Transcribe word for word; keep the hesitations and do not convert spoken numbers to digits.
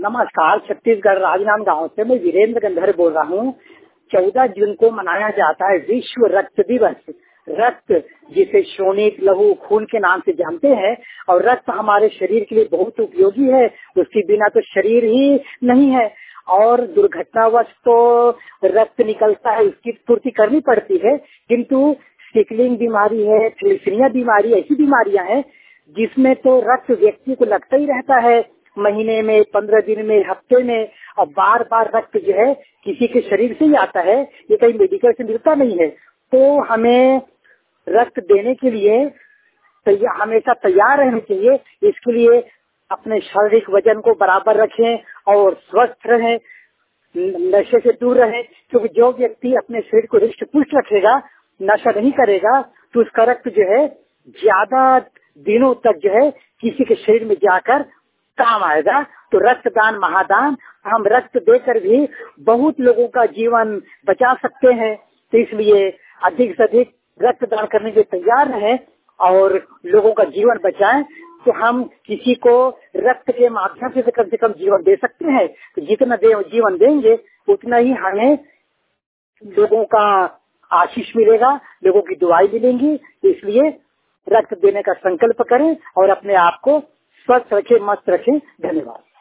नमस्कार, छत्तीसगढ़ राजनांद गांव से मैं वीरेंद्र गंधर्व बोल रहा हूँ। चौदह जून को मनाया जाता है विश्व रक्त दिवस। रक्त जिसे शोणित लहू खून के नाम से जानते हैं, और रक्त हमारे शरीर के लिए बहुत उपयोगी है। उसके बिना तो शरीर ही नहीं है, और दुर्घटनावश तो रक्त निकलता है, उसकी पूर्ति करनी पड़ती है। किंतु सिकलिंग बीमारी है, थैलेसीमिया बीमारी, ऐसी बीमारियां हैं जिसमें तो रक्त व्यक्ति को लगता ही रहता है, महीने में, पंद्रह दिन में, हफ्ते में, और बार बार रक्त जो है किसी के शरीर से ही आता है, ये कहीं मेडिकल से मिलता नहीं है। तो हमें रक्त देने के लिए तैयार, हमेशा तैयार रहना चाहिए। इसके लिए अपने शारीरिक वजन को बराबर रखें और स्वस्थ रहें, नशे से दूर रहें। क्योंकि जो व्यक्ति अपने शरीर को हृष्ट पुष्ट रखेगा, नशा नहीं करेगा, तो उसका रक्त जो है ज्यादा दिनों तक जो है किसी के शरीर में जाकर काम आएगा। तो रक्तदान महादान, हम रक्त देकर भी बहुत लोगों का जीवन बचा सकते हैं। तो इसलिए अधिक से अधिक रक्तदान करने के तैयार रहें और लोगों का जीवन बचाएं। तो हम किसी को रक्त के माध्यम से कम से कम जीवन दे सकते हैं। तो जितना दे, जीवन देंगे उतना ही हमें लोगों का आशीष मिलेगा, लोगों की दुआएं मिलेंगी। इसलिए रक्त देने का संकल्प करें और अपने आप को स्वस्थ रखें, मस्त रखें। धन्यवाद।